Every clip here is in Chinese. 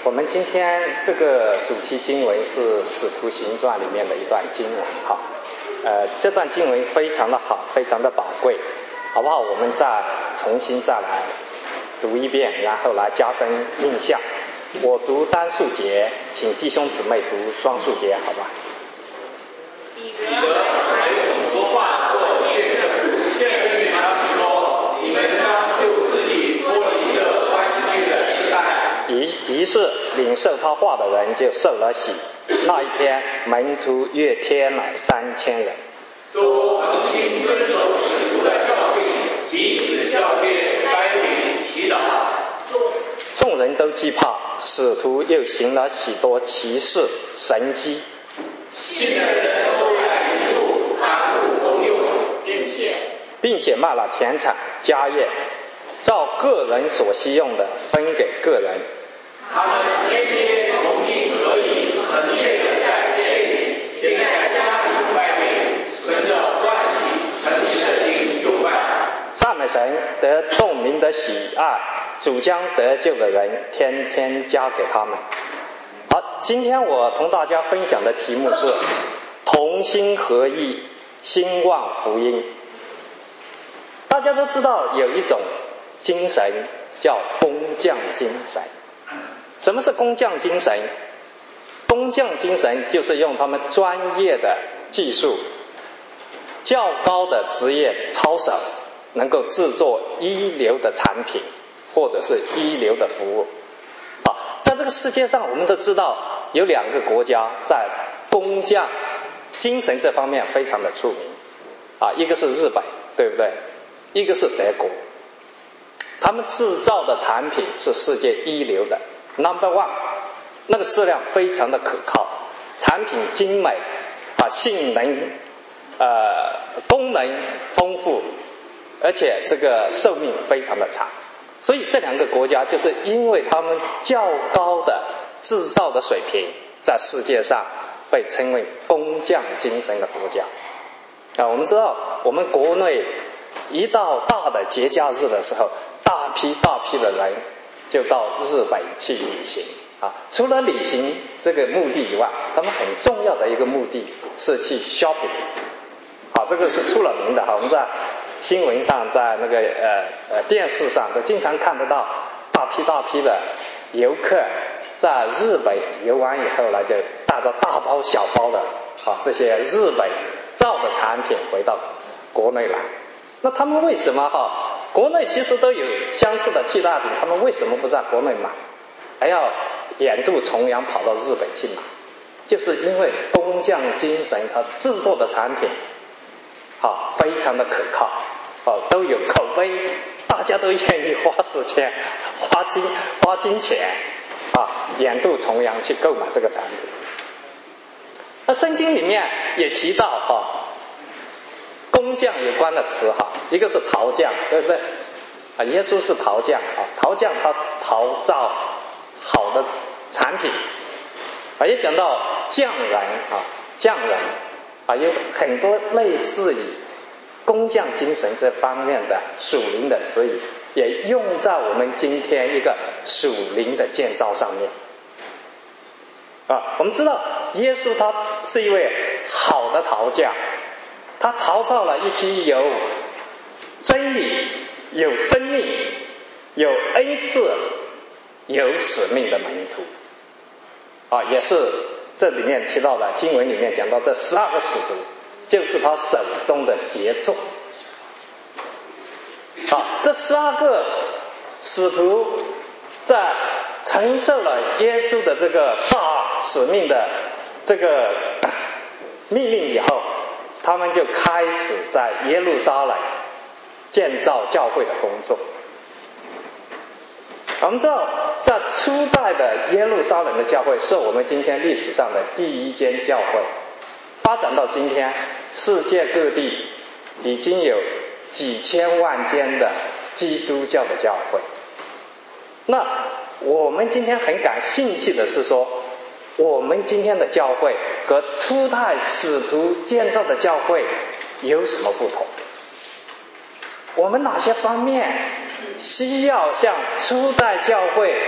我们今天这个主题经文是《使徒行传》里面的一段经文，好，这段经文非常的好，非常的宝贵，好不好？我们重新来读一遍，然后来加深印象。我读单数节，请弟兄姊妹读双数节，好吧？ 彼得还有许多话做见证于他们说，你们当就自己脱离这弯曲的时代。 于是领受他话的人就受了洗。那一天，门徒约添了3000人， 都恒心遵守使徒的教训，彼此教诫，该领祈祷。 众人都惧怕，使徒又行了许多奇事神迹。 信的人都在一处，谈论公用， 并且卖了田产家业，照个人所需用的分给个人。 他们天天同心合意，恒切的在店里，并在家里外面，存着欢喜诚实的心用饭。 赞美神，得众民的喜爱，主将得救的人天天加给他们。好，今天我同大家分享的题目是同心合意兴旺福音。大家都知道有一种精神叫工匠精神。什么是工匠精神？工匠精神就是用他们专业的技术、较高的职业操守，能够制作一流的产品或者是一流的服务。在这个世界上，我们都知道有2个国家在工匠精神这方面非常的出名，一个是日本，对不对？一个是德国。他们制造的产品是世界一流的 number one， 那个质量非常的可靠，产品精美，性能功能丰富，而且这个寿命非常的长。所以这2个国家就是因为他们较高的制造的水平，在世界上被称为工匠精神的国家。我们知道我们国内一到大的节假日的时候，大批的人就到日本去旅行。除了旅行这个目的以外，他们很重要的一个目的是去 shopping。这个是出了名的。我们在新闻上，在那个电视上都经常看得到大批的游客在日本游完以后呢，就带着大包小包的这些日本造的产品回到国内来。那他们为什么国内其实都有相似的替代品，他们为什么不在国内买，还要远渡重洋跑到日本去买？就是因为工匠精神，他制作的产品非常的可靠，都有口碑，大家都愿意花时间花金钱远渡重洋去购买这个产品。那圣经里面也提到工匠有关的词，一个是陶匠，对不对？耶稣是陶匠，陶匠他陶造好的产品。也讲到匠人，有很多类似于工匠精神这方面的属灵的词语，也用在我们今天一个属灵的建造上面。我们知道耶稣他是一位好的陶匠，他陶造了一批有真理、有生命、有恩赐、有使命的门徒。也是这里面提到的经文里面讲到这12个使徒就是他手中的杰作。这12个使徒在承受了耶稣的这个大使命的这个命令以后，他们就开始在耶路撒冷建造教会的工作。我们知道在初代的耶路撒冷的教会是我们今天历史上的第1间教会，发展到今天世界各地已经有几千万间的基督教的教会。那我们今天很感兴趣的是说，我们今天的教会和初代使徒建造的教会有什么不同？我们哪些方面需要像初代教会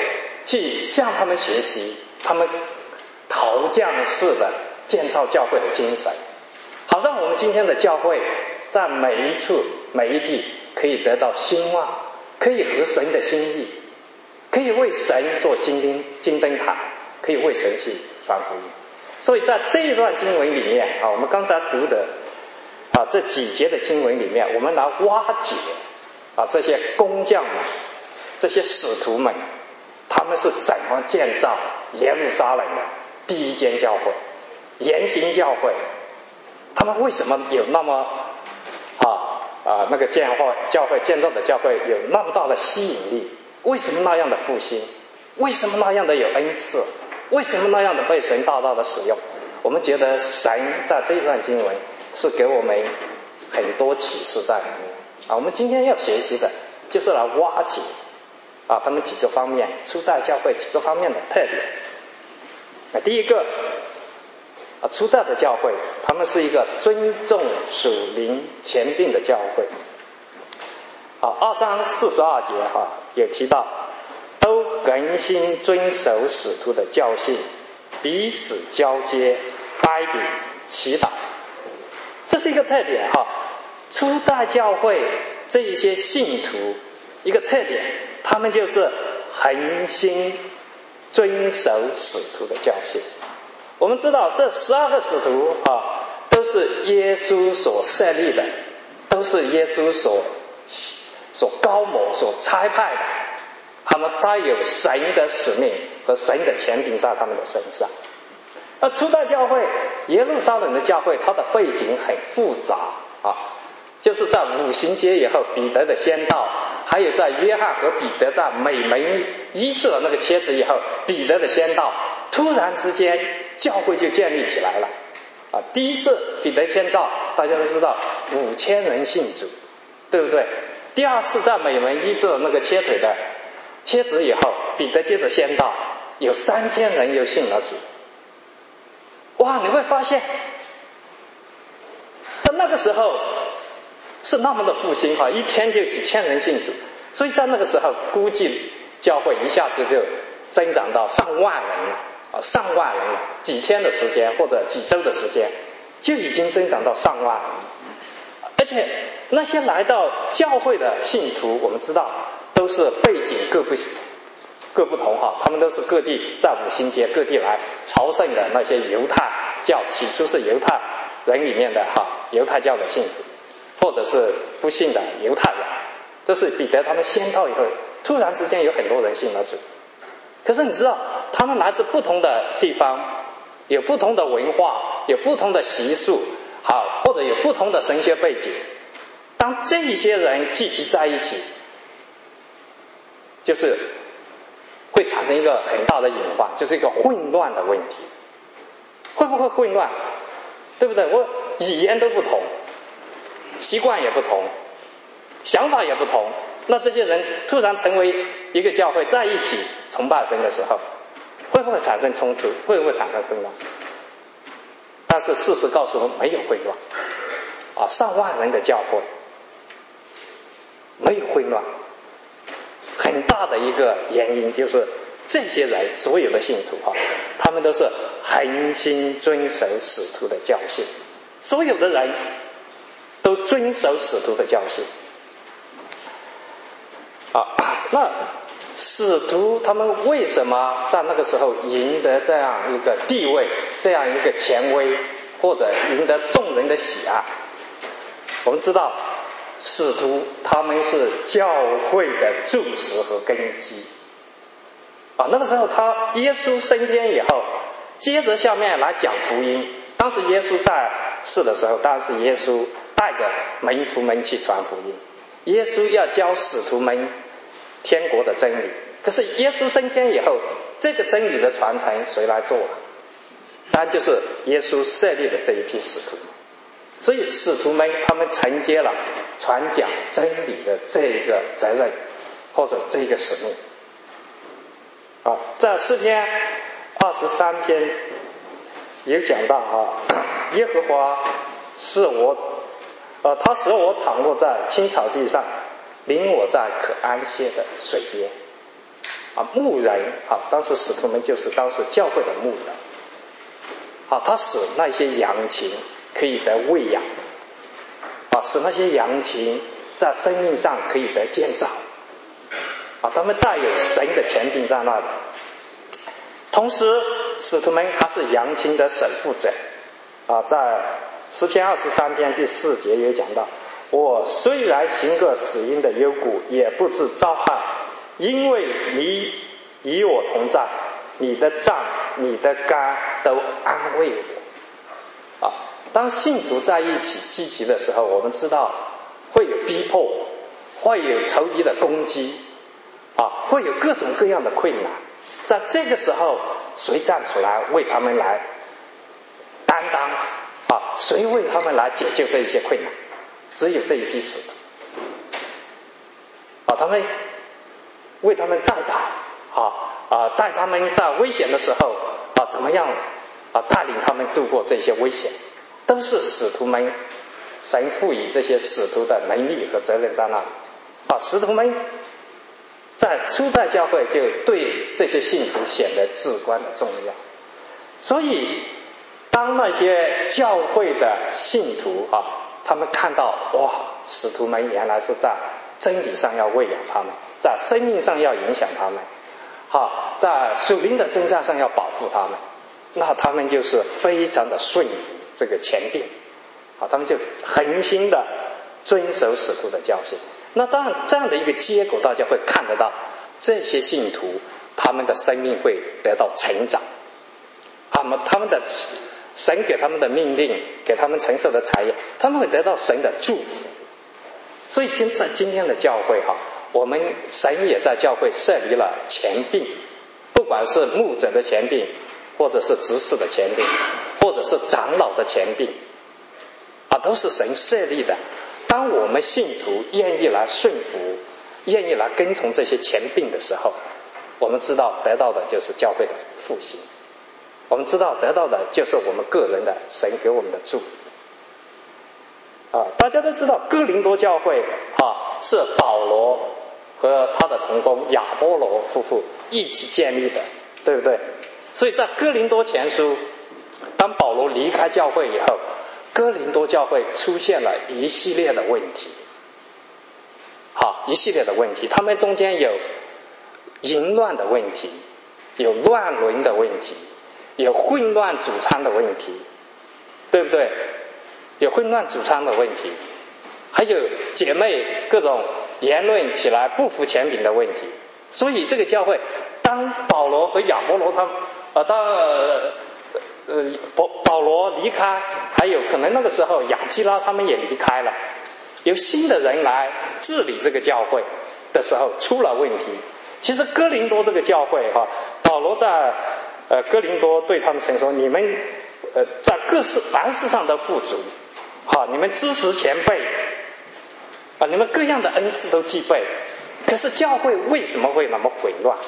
去向他们学习，他们陶匠式的建造教会的精神，好让我们今天的教会在每一处每一地可以得到兴旺，可以合神的心意，可以为神做金灯台，可以为神去传福音。所以在这一段经文里面我们刚才读的这几节的经文里面，我们来挖掘这些工匠们，这些使徒们，他们是怎么建造耶路撒冷的第一间教会，言行教会，他们为什么有那么那个教会建造的教会有那么大的吸引力？为什么那样的复兴？为什么那样的有恩赐？为什么那样的被神大大的使用？我们觉得神在这一段经文是给我们很多启示在里面我们今天要学习的就是来挖掘他们几个方面，初代教会几个方面的特点。第一个初代的教会，他们是一个尊重属灵权柄的教会。2章42节也提到，都恒心遵守使徒的教训，彼此交接，掰饼，祈祷。这是一个特点初代教会这一些信徒一个特点，他们就是恒心遵守使徒的教训。我们知道这12个使徒都是耶稣所设立的，都是耶稣所高抹所差派的，他们带有神的使命和神的权柄在他们的身上。而初代教会耶路撒冷的教会，它的背景很复杂就是在五旬节以后，彼得的先到，还有在约翰和彼得在美门医治了那个瘸子以后，彼得的先到，突然之间教会就建立起来了第一次彼得先到，大家都知道5000人信主，对不对？第二次在美门医治了那个瘸腿的瘸子以后，彼得接着先到，有3000人又信了主。哇，你会发现在那个时候是那么的复兴一天就几千人信主，所以在那个时候估计教会一下子就增长到上万人了上万人了，几天的时间或者几周的时间就已经增长到上万人。而且那些来到教会的信徒，我们知道都是背景各不同他们都是各地在五旬节各地来朝圣的那些犹太教，起初是犹太人里面的犹太教的信徒，或者是不信的犹太人。这是彼得他们先到以后，突然之间有很多人信了主。可是你知道他们来自不同的地方，有不同的文化，有不同的习俗或者有不同的神学背景。当这些人聚集在一起，就是会产生一个很大的隐患，就是一个混乱的问题。会不会混乱？对不对？我语言都不同，习惯也不同，想法也不同，那这些人突然成为一个教会在一起崇拜神的时候，会不会产生冲突？会不会产生混乱？但是事实告诉我们，没有混乱上万人的教会没有混乱。很大的一个原因就是这些人所有的信徒他们都是恒心遵守使徒的教训，所有的人都遵守使徒的教训那使徒他们为什么在那个时候赢得这样一个地位，这样一个权威，或者赢得众人的喜爱？我们知道使徒他们是教会的柱石和根基那个时候耶稣升天以后，接着下面来讲福音。当时耶稣在世的时候，当然是耶稣带着门徒们去传福音，耶稣要教使徒们天国的真理。可是耶稣升天以后，这个真理的传承谁来做当然就是耶稣设立的这一批使徒。所以使徒们他们承接了传讲真理的这个责任，或者这个使命在诗篇23篇也讲到耶和华是他使我躺卧在青草地上，领我在可安歇的水边牧人当时使徒们就是当时教会的牧人他使那些羊群可以得喂养使那些羊群在生命上可以得建造他们带有神的权柄在那里。同时使徒们他是羊群的守护者在诗篇23篇第4节也讲到，我虽然行个死荫的幽谷，也不致遭害，因为你与我同在，你的杖你的竿都安慰我当信徒在一起聚集的时候，我们知道会有逼迫，会有仇敌的攻击会有各种各样的困难，在这个时候谁站出来为他们来担当谁为他们来解救这一些困难？只有这一批使徒他们为他们代祷带他们在危险的时候怎么样带领他们度过这些危险，都是使徒们神赋予这些使徒的能力和责任在那里使徒们在初代教会就对这些信徒显得至关的重要。所以当那些教会的信徒他们看到使徒们原来是在真理上要喂养他们，在生命上要影响他们在属灵的征战上要保护他们，那他们就是非常的顺服这个权柄他们就恒心的遵守使徒的教训。那当然这样的一个结果大家会看得到，这些信徒他们的生命会得到成长他们的神给他们的命令，给他们承受的产业，他们会得到神的祝福。所以在今天的教会我们神也在教会设立了权柄，不管是牧者的权柄，或者是执事的权柄，或者是长老的权柄都是神设立的。当我们信徒愿意来顺服，愿意来跟从这些权柄的时候，我们知道得到的就是教会的复兴，我们知道得到的就是我们个人的神给我们的祝福大家都知道哥林多教会是保罗和他的同工亚波罗夫妇一起建立的，对不对？所以在哥林多前书，当保罗离开教会以后，哥林多教会出现了一系列的问题他们中间有淫乱的问题，有乱伦的问题，有混乱主餐的问题，对不对？有混乱主餐的问题，还有姐妹各种言论起来不服权柄的问题。所以这个教会当保罗和亚波罗他们保罗离开，还有可能那个时候亚基拉他们也离开了，由新的人来治理这个教会的时候出了问题。其实哥林多这个教会保罗在哥林多对他们曾说，你们在凡事上的富足你们知识前辈你们各样的恩赐都具备，可是教会为什么会那么混乱？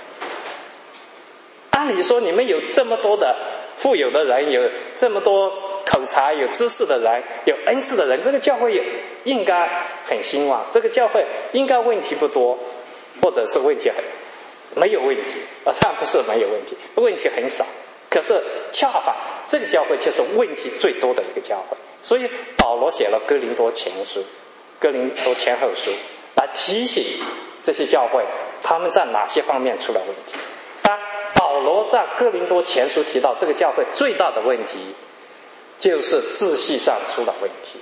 按理说你们有这么多的富有的人，有这么多口才有知识的人，有恩赐的人，这个教会应该很兴旺，这个教会应该问题不多，或者是问题没有问题当然不是没有问题，问题很少，可是恰反这个教会却是问题最多的一个教会。所以保罗写了哥林多前书、哥林多前后书来提醒这些教会他们在哪些方面出了问题。当保罗在哥林多前书提到这个教会最大的问题就是秩序上出了问题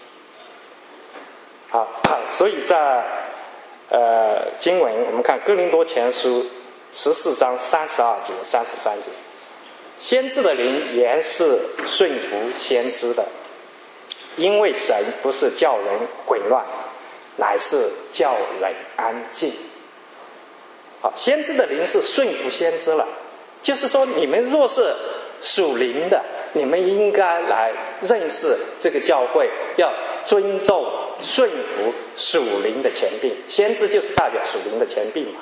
所以在经文我们看哥林多前书14章32节33节，先知的灵原是顺服先知的，因为神不是叫人混乱，乃是叫人安静。先知的灵是顺服先知了，就是说你们若是属灵的，你们应该来认识这个教会，要尊重顺服属灵的权柄，先知就是代表属灵的权柄嘛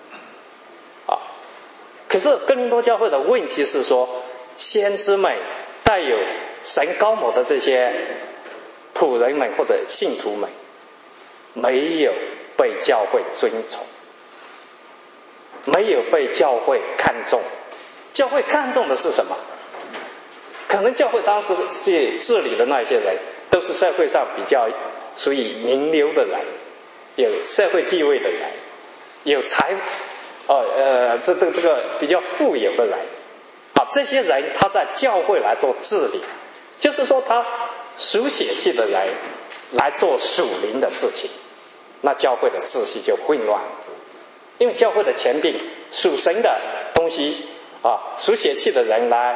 可是哥林多教会的问题是说，先知们带有神高某的这些仆人们或者信徒们没有被教会尊崇没有被教会看重。教会看重的是什么？可能教会当时去治理的那些人都是社会上比较属于名流的人，有社会地位的人，有这个比较富有的人啊，这些人他在教会来做治理，就是说他属血气的人来做属灵的事情，那教会的秩序就混乱了。因为教会的权柄属神的东西啊，属血气的人来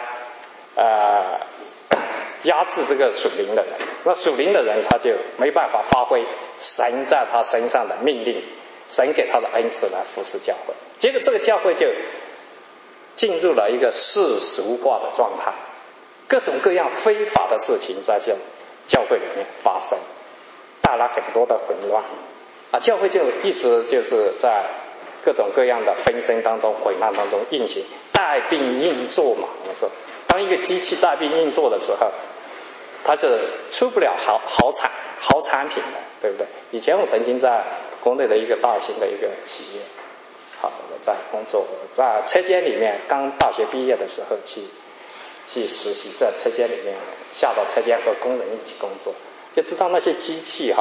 压制这个属灵的人，那属灵的人他就没办法发挥神在他身上的命令，神给他的恩赐来服侍教会，结果这个教会就进入了一个世俗化的状态，各种各样非法的事情在教会里面发生，带来很多的混乱啊，教会就一直就是在各种各样的纷争当中、混乱当中运行，带病运作嘛。我们说，当一个机器带病运作的时候，它是出不了好产品的，对不对？以前我曾经在国内的一个大型的一个企业，我在工作，在车间里面，刚大学毕业的时候去实习，在车间里面下到车间和工人一起工作，就知道那些机器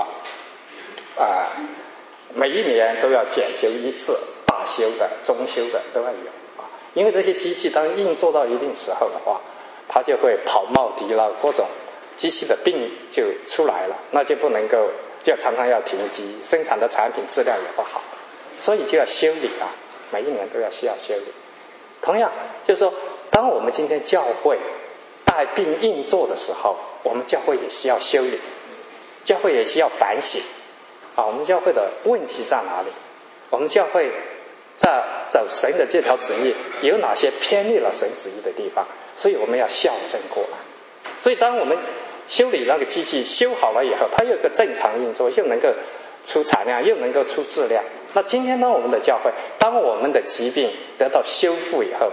每一年都要检修一次，大修的、中修的都要有啊。因为这些机器当运作到一定时候的话，它就会跑冒滴了，各种机器的病就出来了，那就不能够，就常常要停机，生产的产品质量也不好，所以就要修理啊，每一年都要需要修理。同样就是说，当我们今天教会带病运作的时候，我们教会也需要修理，教会也需要反省啊，我们教会的问题在哪里？我们教会在走神的这条旨意有哪些偏离了神旨意的地方？所以我们要校正过来。所以当我们修理那个机器修好了以后，它有个正常运作，又能够出产量，又能够出质量。那今天呢，我们的教会，当我们的疾病得到修复以后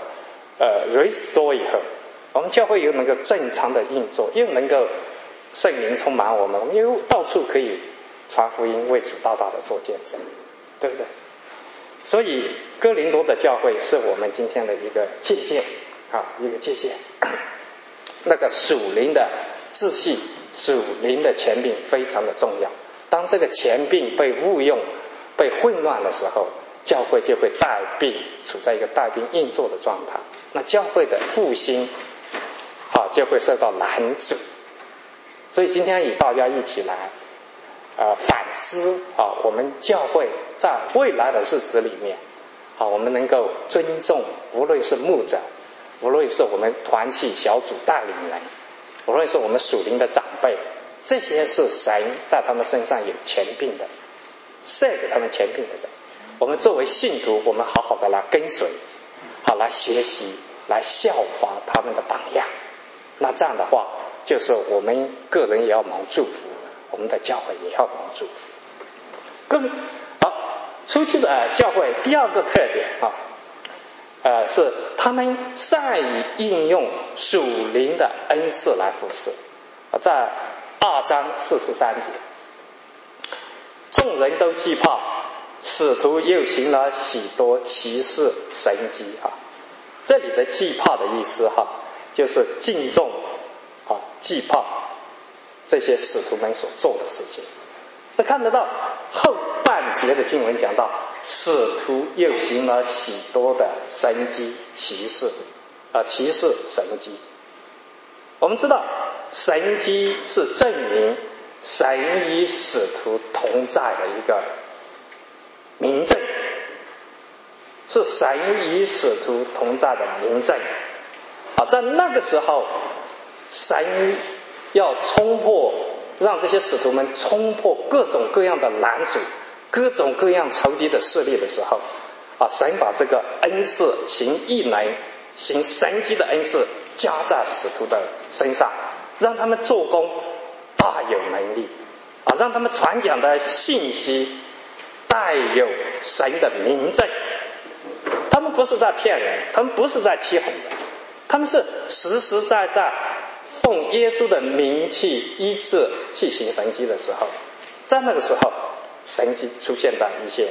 ，restore 以后，我们教会又能够正常的运作，又能够圣灵充满我们又到处可以传福音，为主大大的做见证，对不对？所以哥林多的教会是我们今天的一个借鉴啊，一个借鉴。那个属灵的秩序、属灵的权柄非常的重要。当这个权柄被误用、被混乱的时候，教会就会带病，处在一个带病运作的状态。那教会的复兴就会受到拦阻。所以今天与大家一起来反思我们教会在未来的日子里面我们能够尊重，无论是牧者，无论是我们团契小组带领人，无论是我们属灵的长辈，这些是神在他们身上有权柄的，设给他们权柄的人。我们作为信徒，我们好好的来跟随，来学习，来效法他们的榜样。那这样的话，就是我们个人也要蒙祝福，我们的教会也要蒙祝福。初期的教会第二个特点是他们善于应用属灵的恩赐来服侍。在2章43节，众人都惧怕，使徒又行了许多奇事神迹这里的惧怕的意思就是敬重惧怕这些使徒们所做的事情。那看得到后半节的经文讲到，使徒又行了许多的神迹奇事神迹。我们知道神迹是证明神与使徒同在的一个明证，是神与使徒同在的明证在那个时候，神要让这些使徒们冲破各种各样的拦阻，各种各样仇敌的势力的时候神把这个恩赐行异能、行神迹的恩赐加在使徒的身上，让他们做工大有能力让他们传讲的信息带有神的明证。他们不是在骗人，他们不是在欺哄人，他们是实实在在奉耶稣的名去医治、去行神迹的时候，在那个时候神迹出现在一些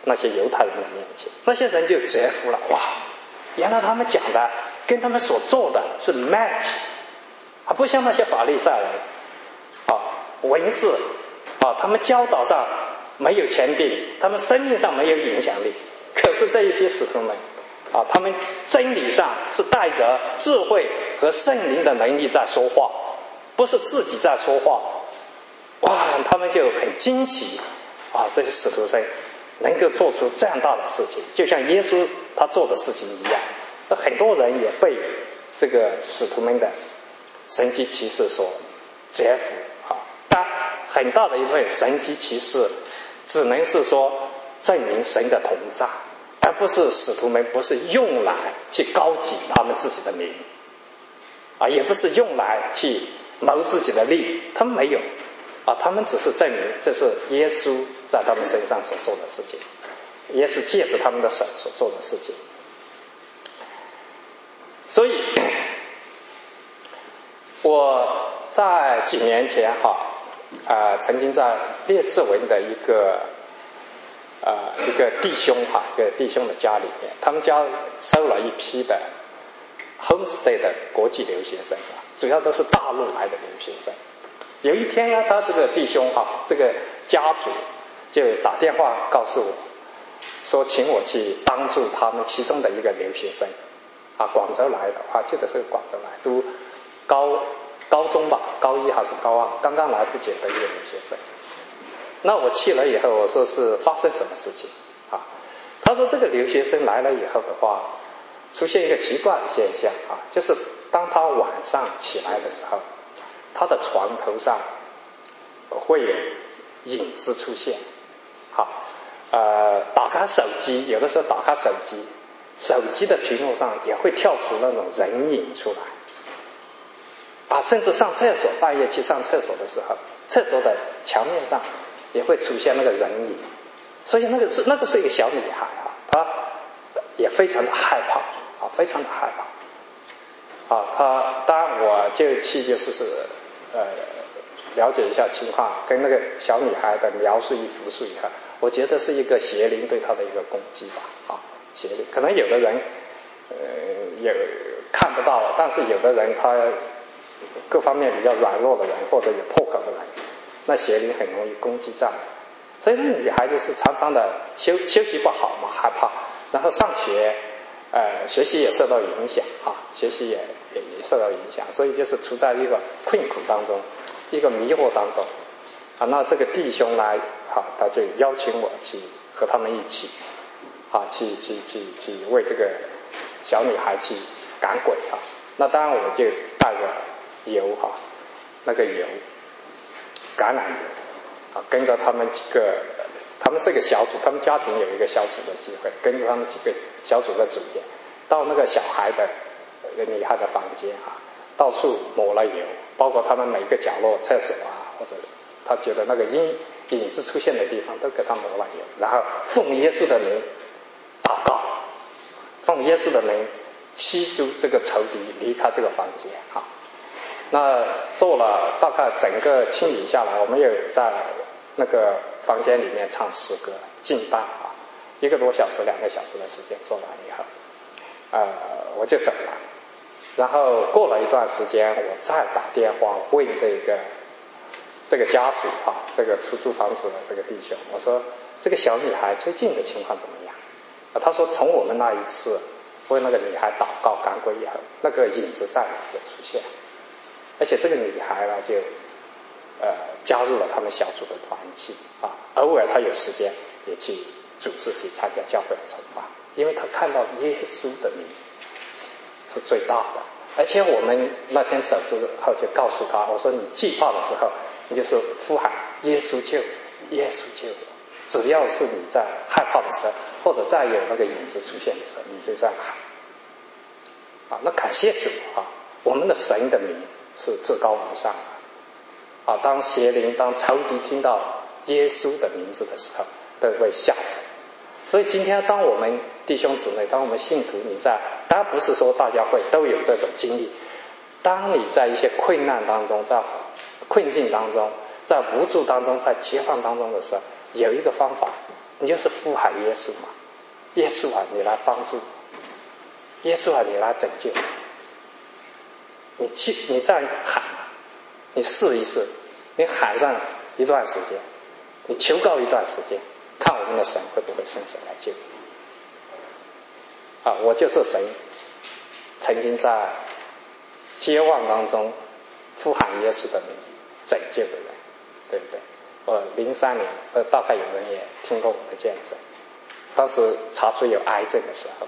那些犹太人的面前，那些人就折服了。哇，原来他们讲的跟他们所做的是 match， 不像那些法利赛人文士他们教导上没有权柄，他们生命上没有影响力，可是这一批使徒们他们真理上是带着智慧和圣灵的能力在说话，不是自己在说话。哇，他们就很惊奇这些使徒生能够做出这样大的事情，就像耶稣他做的事情一样。很多人也被这个使徒们的神迹奇事所折服但很大的一部分神迹奇事只能是说证明神的同在，而不是使徒们不是用来去高举他们自己的名也不是用来去谋自己的利，他们没有他们只是证明这是耶稣在他们身上所做的事情，耶稣借着他们的手所做的事情。所以我在几年前曾经在列治文的一个弟兄一个弟兄的家里面，他们家收了一批的 homestay 的国际留学生主要都是大陆来的留学生。有一天呢，他这个弟兄这个家族就打电话告诉我说，请我去帮助他们其中的一个留学生广州来的记得是广州来读高中吧，高一还是高二，刚刚来不久的一个留学生。那我去了以后，我说是发生什么事情他说这个留学生来了以后的话，出现一个奇怪的现象就是当他晚上起来的时候，他的床头上会有影子出现打开手机，有的时候打开手机的屏幕上也会跳出那种人影出来甚至上厕所，半夜去上厕所的时候，厕所的墙面上也会出现那个人影。所以那个是一个小女孩她也非常的害怕非常的害怕她当然我就去就是了解一下情况，跟那个小女孩的描述一复述以后，我觉得是一个邪灵对她的一个攻击吧邪灵。可能有的人也看不到，但是有的人他各方面比较软弱的人或者有破口的人，那邪灵很容易攻击这样。所以那女孩子是常常的休息不好嘛，害怕，然后上学学习也受到影响学习也受到影响，所以就是处在一个困苦当中，一个迷惑当中那这个弟兄来他就邀请我去和他们一起去为这个小女孩去赶鬼那当然我就带着油那个油橄榄油跟着他们几个，他们是一个小组，他们家庭有一个小组的机会，跟着他们几个小组的组员到那个小孩的女孩的房间到处抹了油，包括他们每个角落厕所或者他觉得那个影子出现的地方都给他抹了油，然后奉耶稣的名祷告，奉耶稣的名驱逐这个仇敌离开这个房间那做了大概整个清理下来，我们也在那个房间里面唱诗歌敬拜1个多小时2个小时的时间做完以后我就走了。然后过了一段时间，我再打电话问这个家族这个出租房子的这个弟兄，我说这个小女孩最近的情况怎么样他说从我们那一次为那个女孩祷告赶鬼以后，那个影子再也出现，而且这个女孩呢就加入了他们小组的团契偶尔她有时间也去组织去参加教会的崇拜，因为她看到耶稣的名是最大的。而且我们那天走之后就告诉她，我说你惧怕的时候你就说呼喊耶稣救我，耶稣救我，只要是你在害怕的时候，或者再有那个影子出现的时候，你就这样喊那感谢主我们的神的名是至高无上的当邪灵当仇敌听到耶稣的名字的时候都会吓走。所以今天当我们弟兄姊妹，当我们信徒，你在当然不是说大家会都有这种经历，当你在一些困难当中，在困境当中，在无助当中，在绝望当中的时候，有一个方法你就是呼喊耶稣嘛，耶稣啊，你来帮助我，耶稣啊，你来拯救我。你这样喊，你试一试，你喊上一段时间，你求告一段时间，看我们的神会不会伸手来救你。我就是神曾经在绝望当中呼喊耶稣的名拯救的人，对不对？我03年大概有人也听过我的见证，当时查出有癌症的时候，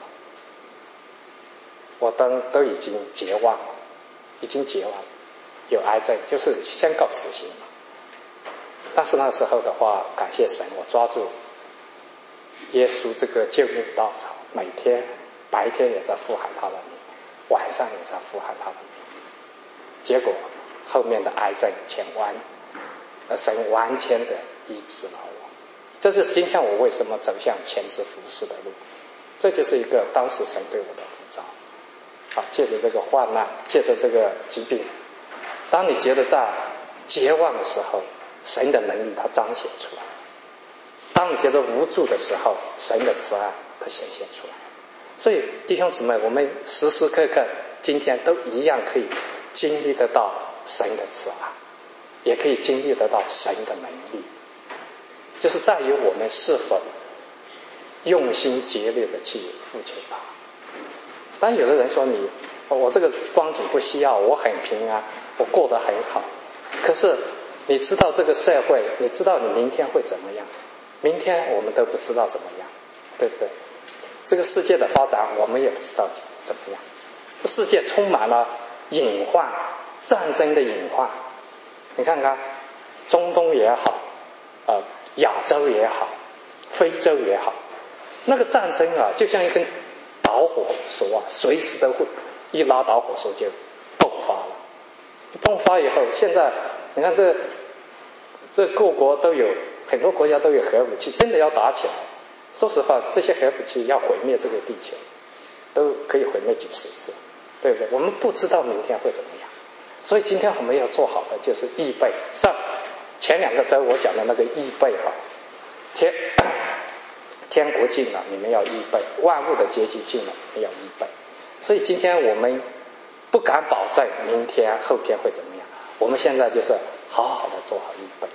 我都已经绝望了，有癌症就是宣告死刑了。但是那时候的话，感谢神，我抓住耶稣这个救命稻草，每天白天也在呼喊他的名，晚上也在呼喊他的名，结果后面的癌症神完全的医治了我。这就是今天我为什么走向全职服侍的路，这就是一个当时神对我的呼召。借着这个患难，借着这个疾病，当你觉得在绝望的时候，神的能力它彰显出来；当你觉得无助的时候，神的慈爱它显现出来。所以弟兄姊妹，我们时时刻刻今天都一样可以经历得到神的慈爱，也可以经历得到神的能力，就是在于我们是否用心竭力的去付求它。但有的人说我这个光景不需要，我很平安，我过得很好，可是你知道这个社会，你知道你明天会怎么样？明天我们都不知道怎么样，对不对？这个世界的发展我们也不知道怎么样，世界充满了隐患，战争的隐患。你看看中东也好，亚洲也好，非洲也好，那个战争啊，就像一根导火索啊，随时都会一拉导火索就迸发了。迸发以后，现在你看这各国都有，很多国家都有核武器，真的要打起来，说实话，这些核武器要毁灭这个地球，都可以毁灭几十次，对不对？我们不知道明天会怎么样，所以今天我们要做好的就是预备。前2个周我讲的那个预备天国近了，你们要预备；万物的结局近了，你要预备。所以今天我们不敢保证明天后天会怎么样，我们现在就是好好的做好预备。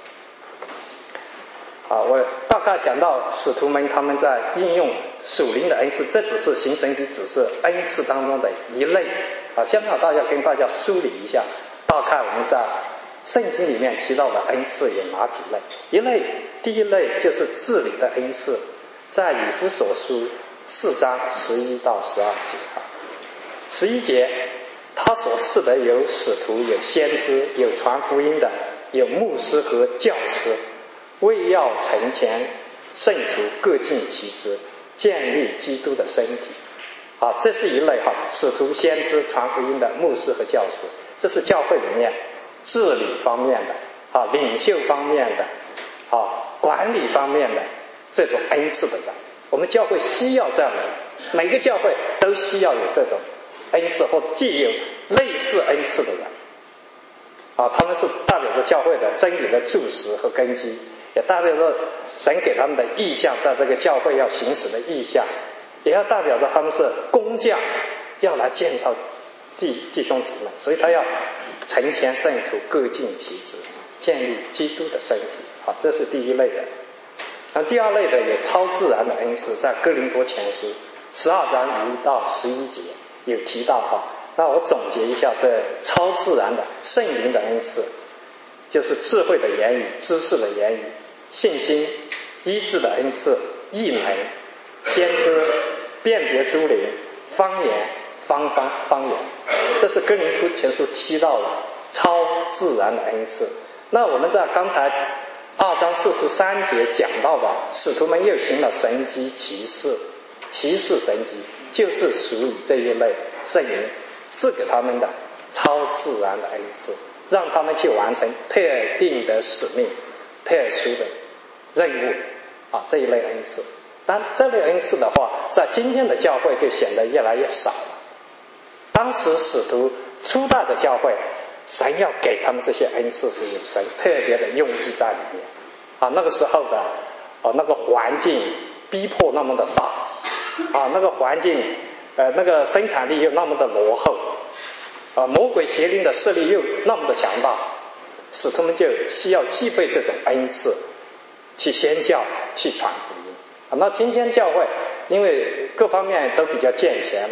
我大概讲到使徒们他们在应用属灵的恩赐，这只是行神迹只是恩赐当中的一类。下面大家跟大家梳理一下，大概我们在圣经里面提到的恩赐有哪几类？第一类就是治理的恩赐，在以弗所书4章11到12节。11节，他所赐的有使徒，有先知，有传福音的，有牧师和教师，为要成全圣徒，各尽其职，建立基督的身体。这是一类使徒、先知、传福音的牧师和教师，这是教会里面治理方面的领袖方面的管理方面的这种恩赐的人。我们教会需要这样的人，每个教会都需要有这种恩赐或者既有类似恩赐的人他们是代表着教会的真理的柱石和根基，也代表着神给他们的意向，在这个教会要行使的意向，也要代表着他们是工匠，要来建造弟兄姊妹，所以他要成全圣徒，各尽其职，建立基督的身体。这是第一类的。第二类的有超自然的恩赐，在哥林多前书12章1到11节有提到那我总结一下，这超自然的圣灵的恩赐，就是智慧的言语、知识的言语、信心、医治的恩赐、异能、先知、辨别诸灵、方言、方言，这是哥林多前书提到了超自然的恩赐。那我们在刚才2章43节讲到的，使徒们又行了神迹奇事神迹，就是属于这一类圣灵赐给他们的超自然的恩赐，让他们去完成特定的使命、特殊的任务这一类恩赐。但这类恩赐的话，在今天的教会就显得越来越少了。当时使徒初代的教会，神要给他们这些恩赐是有神特别的用意在里面那个时候的那个环境逼迫那么的大，那个环境那个生产力又那么的落后，魔鬼邪灵的势力又那么的强大，使徒们就需要具备这种恩赐，去宣教，去传福音。那今天教会因为各方面都比较健全了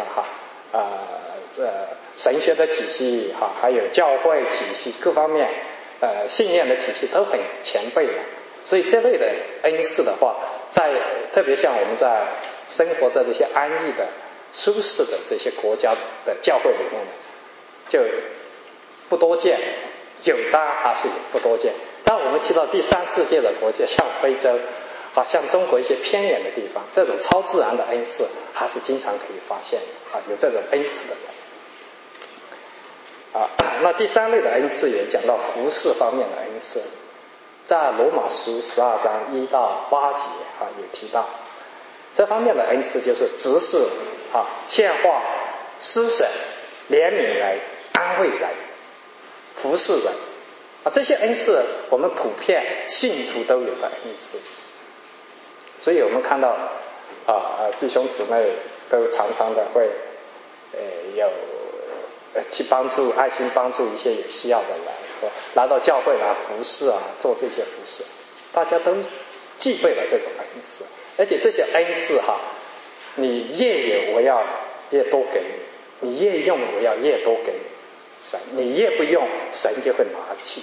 神学的体系还有教会体系各方面信念的体系都很前辈了，所以这类的恩赐的话，特别像我们在生活在这些安逸的舒适的这些国家的教会里面就不多见，有当然还是不多见。当我们去到第三世界的国家，像非洲像中国一些偏远的地方，这种超自然的恩赐还是经常可以发现有这种恩赐的人那第三类的恩赐也讲到服事方面的恩赐，在罗马书12章1到8节有提到这方面的恩赐，就是执事劝化、施舍、怜悯人、安慰人、服侍人这些恩赐我们普遍信徒都有的恩赐。所以我们看到弟兄姊妹都常常的会有去帮助爱心帮助一些有需要的人，来到教会来服侍做这些服侍，大家都具备了这种恩赐。而且这些恩赐你越有我要越多给你，你越用我要越多给你，神你越不用神就会拿去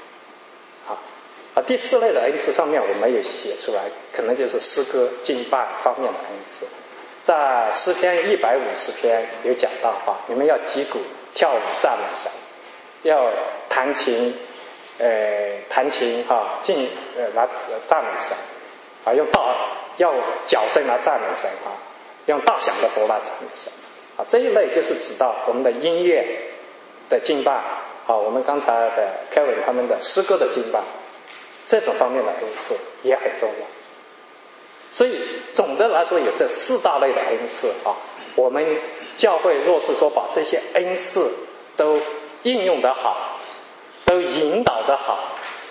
第四类的恩赐上面我们也写出来，可能就是诗歌敬拜方面的恩赐。在诗篇150篇有讲到你们要击鼓跳舞赞美神，要弹琴来赞美神要角声来赞美神用大响的锣来赞美神这一类就是指到我们的音乐的敬拜我们刚才的 Kevin 他们的诗歌的敬拜，这种方面的恩赐也很重要。所以总的来说有这4大类的恩赐我们教会若是说把这些恩赐都应用得好，都引导得好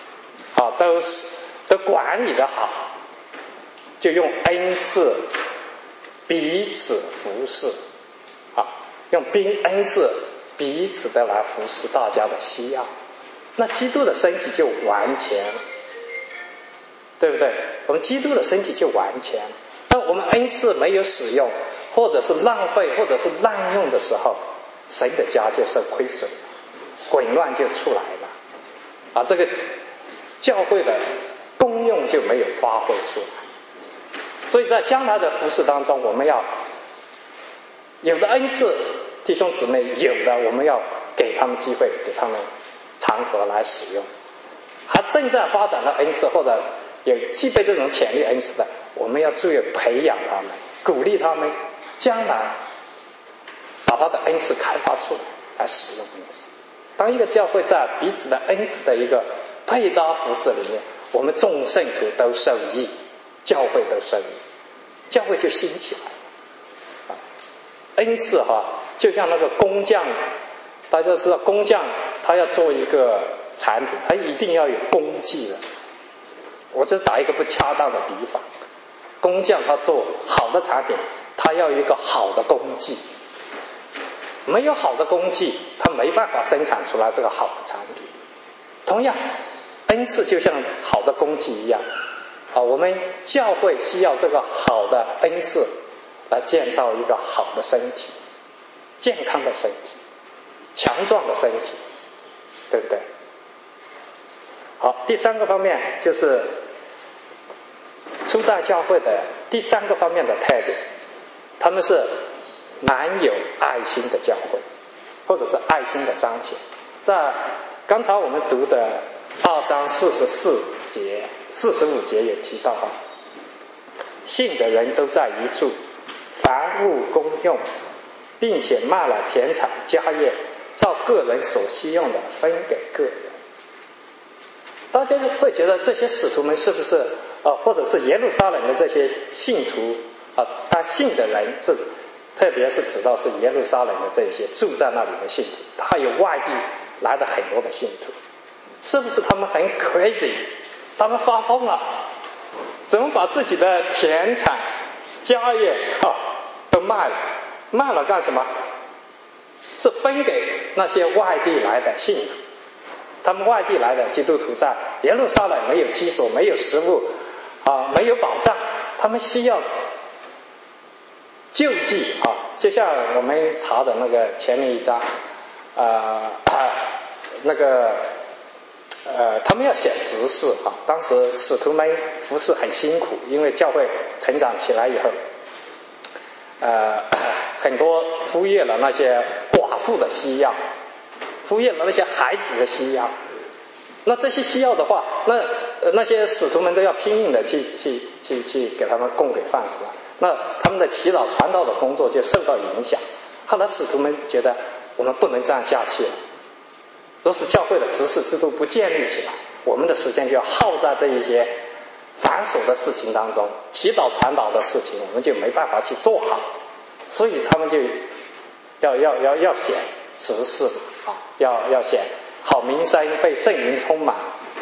都管理得好，就用恩赐彼此服侍用恩赐彼此的来服侍大家的需要，那基督的身体就完全了，对不对？我们基督的身体就完全了。当我们恩赐没有使用，或者是浪费，或者是滥用的时候，神的家就受亏损了，混乱就出来了这个教会的功用就没有发挥出来。所以在将来的服事当中，我们要有的恩赐弟兄姊妹有的，我们要给他们机会，给他们场合来使用。还正在发展的恩赐或者有具备这种潜力恩赐的，我们要注意培养他们，鼓励他们将来把他的恩赐开发出来，来使用恩赐。当一个教会在彼此的恩赐的一个配搭服事里面，我们众圣徒都受益，教会都受益，教会就兴起来了恩赐就像那个工匠，大家都知道工匠他要做一个产品，他一定要有工具的。我只打一个不恰当的比方，工匠他做好的产品，他要一个好的工具，没有好的工具他没办法生产出来这个好的产品。同样恩赐就像好的工具一样我们教会需要这个好的恩赐来建造一个好的身体，健康的身体，强壮的身体，对不对？好，第三个方面就是初代教会的第三个方面的特点，他们是蛮有爱心的教会，或者是爱心的彰显。在刚才我们读的2章44节、45节也提到信的人都在一处，凡物公用，并且卖了田产家业，照个人所需用的分给个人。大家会觉得这些使徒们是不是或者是耶路撒冷的这些信徒他信的人是，特别是指到是耶路撒冷的这些住在那里的信徒，还有外地来的很多的信徒，是不是他们很 crazy， 他们发疯了怎么把自己的田产、家业都卖了？卖了干什么？是分给那些外地来的信徒。他们外地来的基督徒在耶路撒冷没有居所，没有食物没有保障，他们需要救济就像我们查的那个前面一章他们要选执事当时使徒们服侍很辛苦，因为教会成长起来以后很多忽略了那些寡妇的需要，忽略了那些孩子的需要。那这些需要的话，那些使徒们都要拼命的去给他们供给饭食，那他们的祈祷传道的工作就受到影响。后来使徒们觉得我们不能这样下去了，若是教会的执事制度不建立起来，我们的时间就要耗在这一些繁琐的事情当中，祈祷传导的事情我们就没办法去做好，所以他们就要选执事要选好名声，被圣灵充满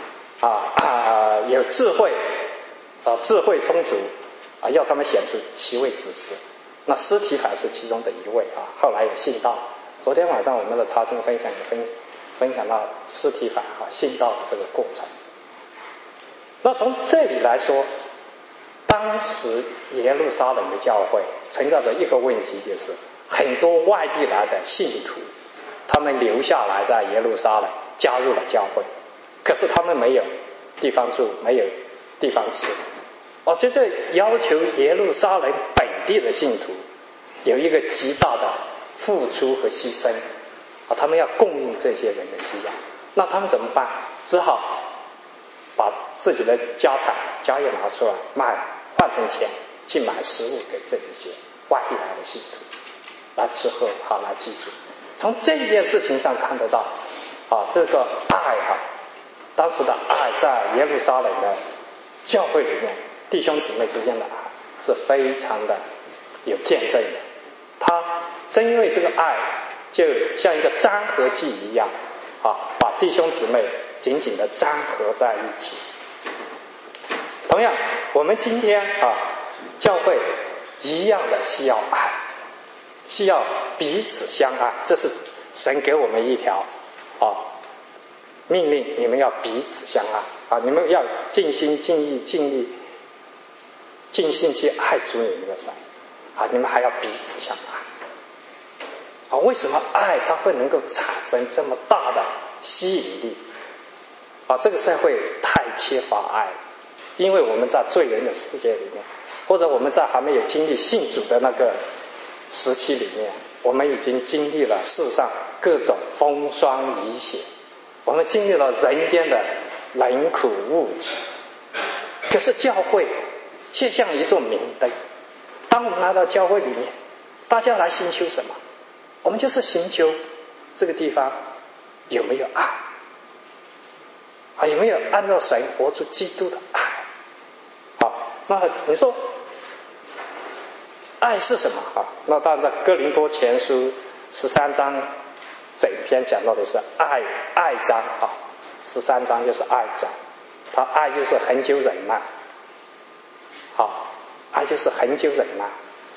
有智慧智慧充足要他们选出7位执事。那司提反是其中的一位后来也信道。昨天晚上我们的查经分享也分享到司提反信道的这个过程。那从这里来说，当时耶路撒冷的教会存在着一个问题，就是很多外地来的信徒，他们留下来在耶路撒冷加入了教会，可是他们没有地方住，没有地方吃就是要求耶路撒冷本地的信徒有一个极大的付出和牺牲他们要供应这些人的需要。那他们怎么办？只好把自己的家产家业拿出来卖，换成钱去买食物给这一些外地来的信徒来吃喝来居住。从这件事情上看得到这个爱当时的爱在耶路撒冷的教会里面，弟兄姊妹之间的爱是非常的有见证的。他正因为这个爱就像一个粘合剂一样把弟兄姊妹紧紧的粘合在一起。同样我们今天教会一样的需要爱，需要彼此相爱，这是神给我们一条命令，你们要彼此相爱你们要尽心尽意尽力尽心去爱主你们的神你们还要彼此相爱为什么爱它会能够产生这么大的吸引力这个社会太缺乏爱了，因为我们在罪人的世界里面，或者我们在还没有经历信主的那个时期里面，我们已经经历了世上各种风霜雨雪，我们经历了人间的冷苦物质，可是教会却像一座明灯。当我们来到教会里面，大家来寻求什么？我们就是寻求这个地方有没有爱有没有按照神活出基督的爱那你说爱是什么那当然在哥林多前书13章整篇讲到的是爱章13章就是爱章。他爱就是恒久忍耐爱就是恒久忍耐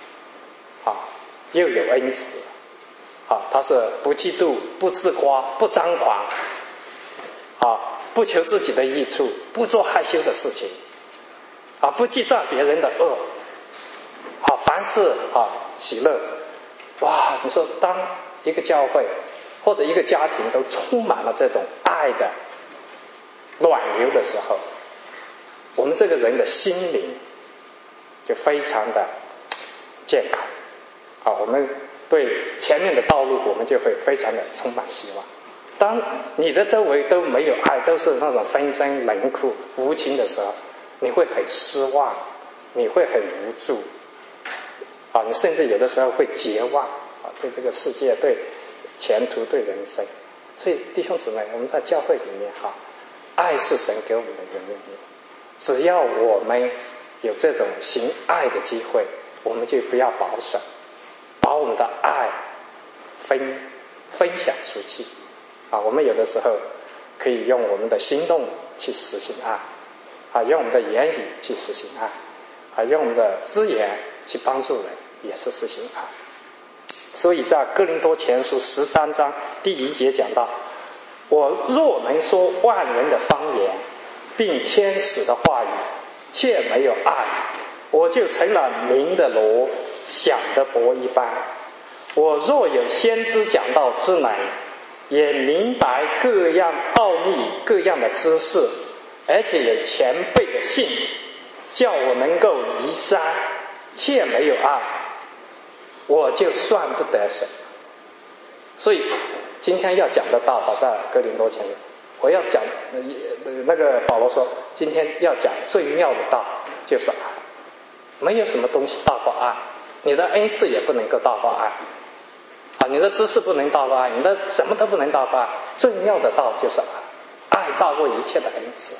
又有恩慈他是不嫉妒，不自夸，不张狂不求自己的益处，不做害羞的事情不计算别人的恶凡事喜乐。哇，你说当一个教会或者一个家庭都充满了这种爱的暖流的时候，我们这个人的心灵就非常的健康我们对前面的道路我们就会非常的充满希望。当你的周围都没有爱，都是那种纷争冷酷无情的时候，你会很失望，你会很无助你甚至有的时候会绝望对这个世界，对前途，对人生。所以弟兄姊妹，我们在教会里面爱是神给我们的一个命令，只要我们有这种行爱的机会，我们就不要保守，把我们的爱分享出去我们有的时候可以用我们的行动去实行爱用我们的言语去实行爱，用我们的资源去帮助人，也是实行爱。所以在哥林多前书13章第1节讲到，我若能说万人的方言，并天使的话语，却没有爱，我就成了鸣的锣，响的钹一般。我若有先知讲道之能，也明白各样奥秘，各样的知识，而且有前辈的信，叫我能够移山，却没有爱，我就算不得什么。所以今天要讲的道在哥林多前书，我要讲那个保罗说，今天要讲最妙的道就是爱，没有什么东西大过爱，你的恩赐也不能够大过爱你的知识不能大过爱，你的什么都不能大过爱，最妙的道就是爱，爱大过一切的恩赐。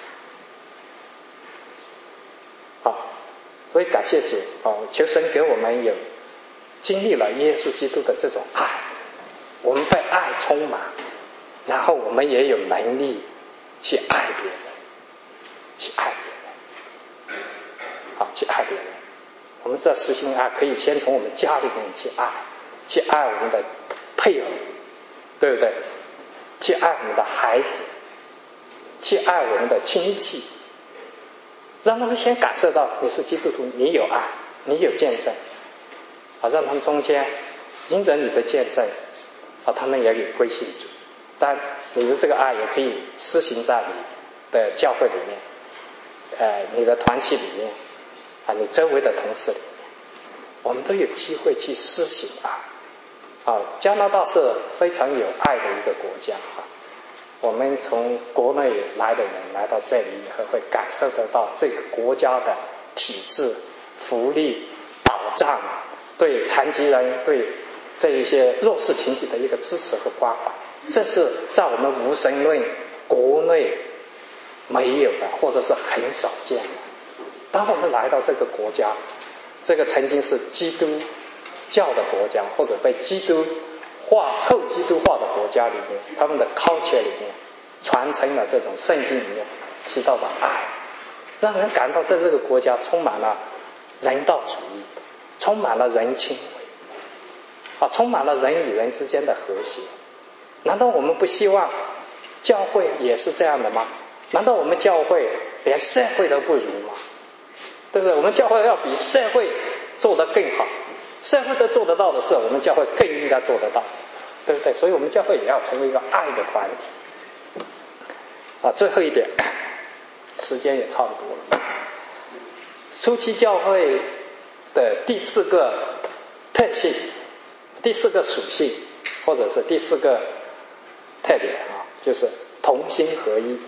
所以感谢主求神给我们有经历了耶稣基督的这种爱，我们被爱充满，然后我们也有能力去爱别人，去爱别人去爱别人。我们这实行爱可以先从我们家里面去爱，去爱我们的配偶，对不对？去爱我们的孩子，去爱我们的亲戚，让他们先感受到你是基督徒，你有爱，你有见证让他们中间因着你的见证他们也给归信主。但你的这个爱也可以施行在你的教会里面你的团体里面你周围的同事里面，我们都有机会去施行爱加拿大是非常有爱的一个国家我们从国内来的人来到这里以后，会感受得到这个国家的体制、福利、保障，对残疾人、对这一些弱势群体的一个支持和关怀，这是在我们无神论国内没有的，或者是很少见的。当我们来到这个国家，这个曾经是基督教的国家，或者被基督化后基督化的国家里面，他们的 culture 里面传承了这种圣经里面提到的爱，让人感到在这个国家充满了人道主义，充满了人情味充满了人与人之间的和谐。难道我们不希望教会也是这样的吗？难道我们教会连社会都不如吗？对不对？我们教会要比社会做得更好，社会都做得到的事，我们教会更应该做得到，对不对？所以我们教会也要成为一个爱的团体最后一点，时间也差不多了。初期教会的第4个特性，第4个属性，或者是第4个特点就是同心合一。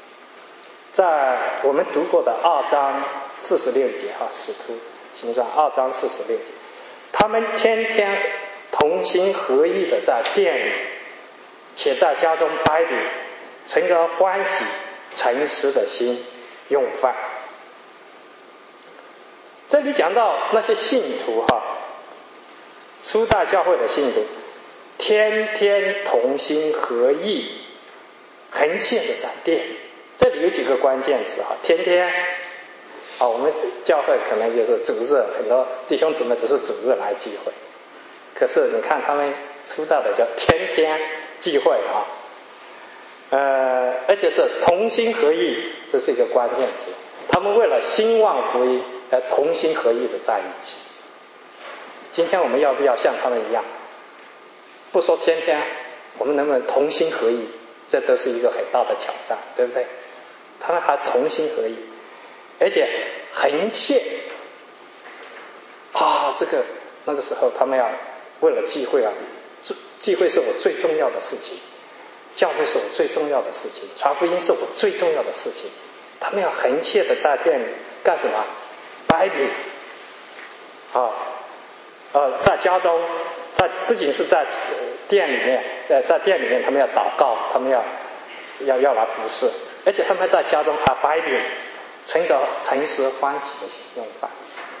在我们读过的2章46节使徒行传2章46节，他们天天同心合意的在殿里，且在家中掰饼，存着欢喜诚实的心用饭。这里讲到那些信徒初代教会的信徒天天同心合意，恒切的在殿里。这里有几个关键词天天我们教会可能就是主日，很多弟兄姊妹只是主日来聚会，可是你看他们初代的叫天天聚会而且是同心合意，这是一个关键词。他们为了兴旺福音而同心合意的在一起。今天我们要不要像他们一样，不说天天，我们能不能同心合意？这都是一个很大的挑战，对不对？他们还同心合意，而且恒切这个那个时候他们要为了聚会聚会是我最重要的事情，教会是我最重要的事情，传福音是我最重要的事情。他们要恒切的在店里干什么？掰饼在家中，不仅是在店里面在店里面他们要祷告，他们要来服侍，而且他们在家中还掰饼，存着诚实欢喜的心用饭。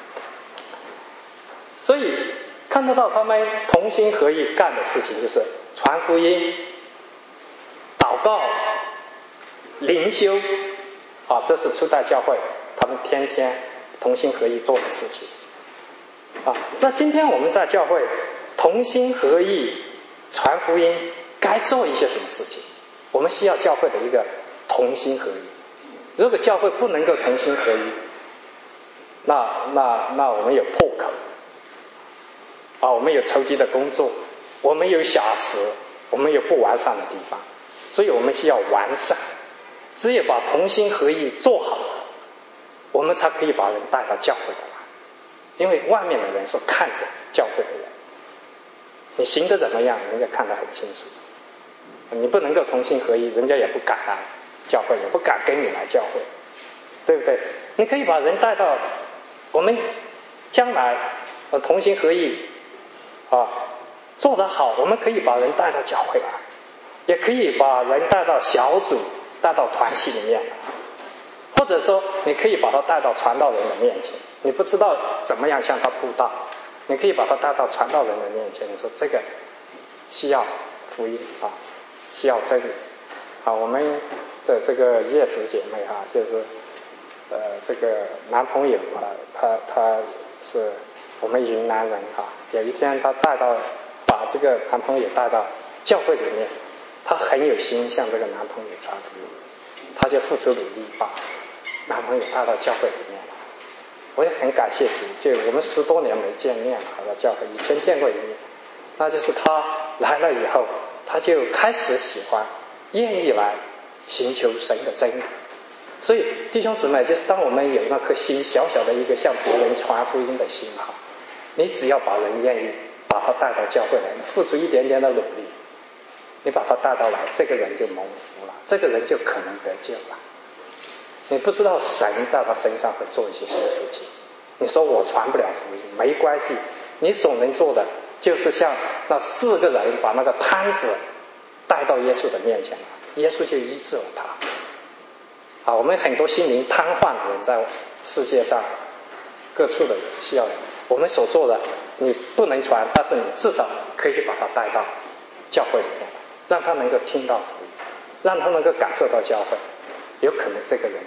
所以看得到他们同心合意干的事情，就是传福音、祷告、灵修这是初代教会他们天天同心合意做的事情。那今天我们在教会同心合意传福音，该做一些什么事情？我们需要教会的一个同心合意。如果教会不能够同心合一，那我们有破口，我们有仇敌的工作，我们有瑕疵，我们有不完善的地方，所以我们需要完善。只有把同心合意做好，我们才可以把人带到教会来。因为外面的人是看着教会的人，你行得怎么样，人家看得很清楚。你不能够同心合一，人家也不敢来教会，也不敢跟你来教会，对不对？你可以把人带到我们将来同心合意做得好，我们可以把人带到教会来，也可以把人带到小组，带到团体里面，或者说你可以把他带到传道人的面前。你不知道怎么样向他布道，你可以把他带到传道人的面前，你说这个需要福音需要真理我们的这个叶子姐妹就是这个男朋友他是我们云南人有一天他把这个男朋友带到教会里面，他很有心向这个男朋友传福音，他就付出努力把男朋友带到教会里面。我也很感谢主，就我们10多年没见面了，在教会以前见过一面，那就是他来了以后，他就开始喜欢愿意来寻求神的真理。所以弟兄姊妹，就是当我们有那颗心，小小的一个向别人传福音的心你只要把人愿意把他带到教会来，你付出一点点的努力，你把他带到来，这个人就蒙福了，这个人就可能得救了。你不知道神在他身上会做一些什么事情。你说我传不了福音，没关系，你所能做的就是像那4个人把那个摊子带到耶稣的面前了，耶稣就医治了他。我们很多心灵瘫痪的人在世界上各处的人需要人，我们所做的你不能传，但是你至少可以把他带到教会里面，让他能够听到福音，让他能够感受到教会，有可能这个人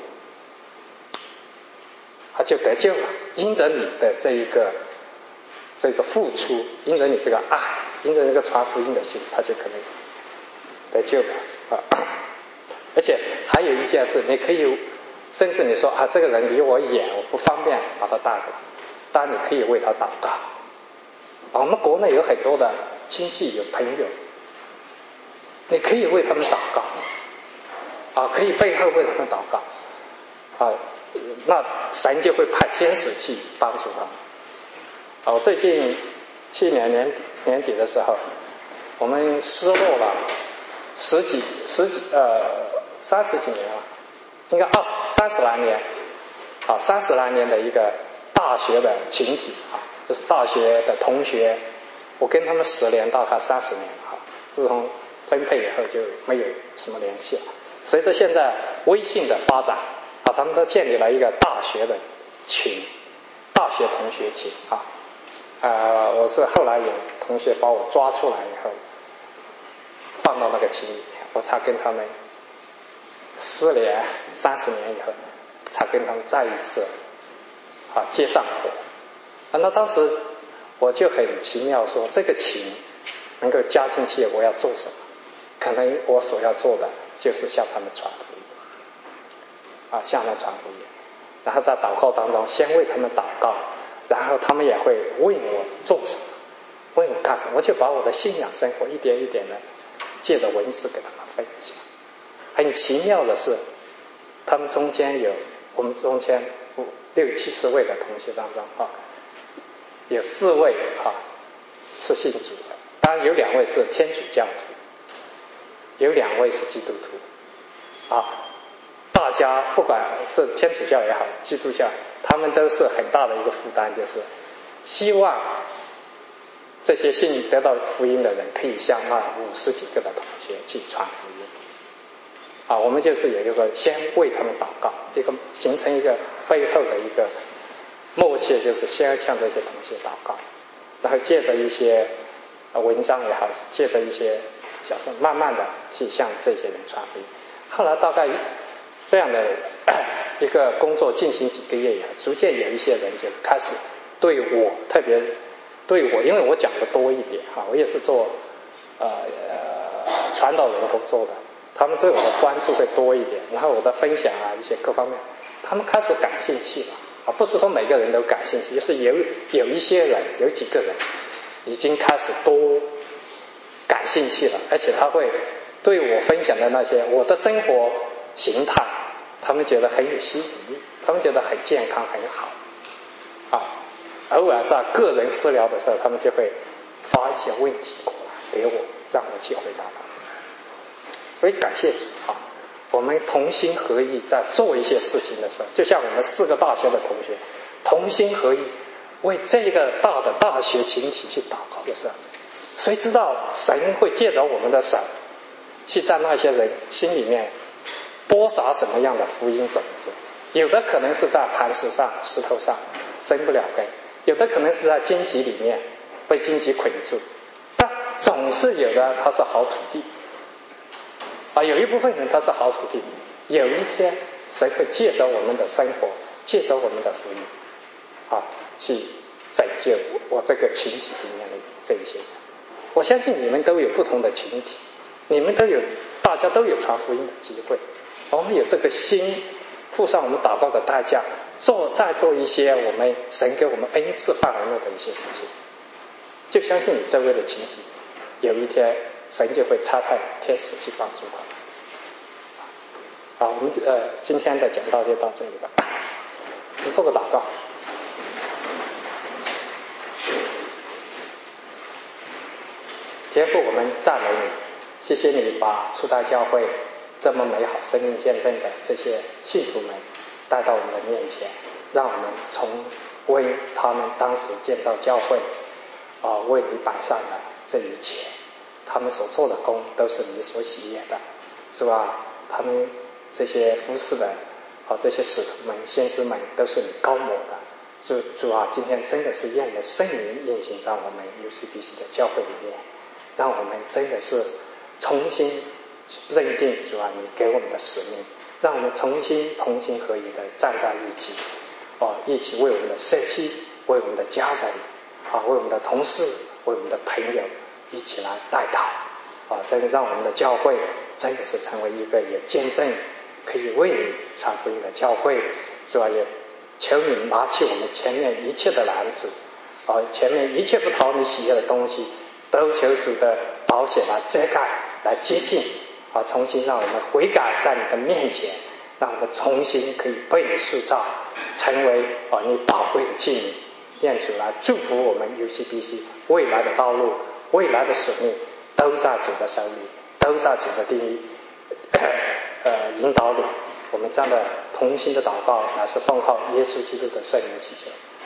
他就得救了。因着你的这个付出，因着你这个爱，因着那个传福音的心，他就可能得救了而且还有一件事，你可以甚至你说这个人离我远，我不方便把他带过来，当然你可以为他祷告我们国内有很多的亲戚有朋友，你可以为他们祷告可以背后为他们祷告那神就会派天使去帮助他们我最近去年年底的时候，我们失落了30几年了，应该30来年30来年的一个大学的群体就是大学的同学，我跟他们10年大概30年自从分配以后就没有什么联系了。随着现在微信的发展他们都建立了一个大学的群，大学同学群我是后来有同学把我抓出来以后放到那个群里面，我才跟他们10年30年以后才跟他们再一次接上火那当时我就很奇妙说，这个群能够加进去我要做什么？可能我所要做的就是向他们传福音向他们传福音，然后在祷告当中先为他们祷告，然后他们也会问我做什么，问我干什么，我就把我的信仰生活一点一点的借着文字给他们分享。很奇妙的是，他们中间我们中间60、70位的同学当中有4位是信主的，当然有2位是天主教徒，有2位是基督徒大家不管是天主教也好，基督教，他们都是很大的一个负担，就是希望这些得到福音的人可以向那50几个的同学去传福音我们就是也就是说先为他们祷告，形成一个背后的一个默契，就是先向这些同学祷告，然后借着一些文章也好，借着一些小事慢慢的去向这些人传福音。后来大概这样的一个工作进行几个月以后，逐渐有一些人就开始对我，特别对我，因为我讲的多一点哈，我也是做传导人工作的，他们对我的关注会多一点，然后我的分享啊一些各方面，他们开始感兴趣了啊，不是说每个人都感兴趣，就是有一些人，有几个人已经开始多感兴趣了，而且他会对我分享的那些我的生活形态，他们觉得很有吸引力，他们觉得很健康很好啊。偶尔在个人私聊的时候，他们就会发一些问题过来给我，让我去回答他们。所以感谢主啊，我们同心合意在做一些事情的时候，就像我们4个大学的同学同心合意为这个大的大学群体去祷告的时候，谁知道神会借着我们的手去在那些人心里面播撒什么样的福音种子。有的可能是在磐石上石头上生不了根，有的可能是在荆棘里面被荆棘捆住，但总是有的它是好土地啊，有一部分人他是好土地，有一天神会借着我们的生活，借着我们的福音啊，去拯救我这个群体里面的这一些人。我相信你们都有不同的群体，你们大家都有传福音的机会，我们有这个心，付上我们祷告的代价，再做一些我们神给我们恩赐范围内的一些事情，就相信你周围的群体有一天神就会差派天使去帮助他们。好，我们今天的讲道就到这里吧。我们做个祷告。天父，我们赞美你，谢谢你把初代教会这么美好生命见证的这些信徒们带到我们的面前，让我们重温他们当时建造教会为你摆上的这一切，他们所做的工都是你所喜悦的，主啊，他们这些服侍的这些使徒们先知们都是你高抹的，主啊，今天真的是让你的圣灵运行在我们 UCBC 的教会里面，让我们真的是重新认定主啊你给我们的使命，让我们重新同心合意的站在一起一起为我们的社区，为我们的家人为我们的同事，为我们的朋友一起来代祷真的让我们的教会真的是成为一个有见证可以为你传福音的教会，主啊，也求你拿起我们前面一切的拦阻前面一切不讨你喜悦的东西，都求主的宝血来遮盖，来接近重新让我们悔改在你的面前，让我们重新可以被你塑造，成为你宝贵的器皿。愿主来祝福我们 UCBC 未来的道路，未来的使命都在主的手里，都在主的定义引导里。我们这样的同心的祷告乃是奉靠耶稣基督的圣名祈求。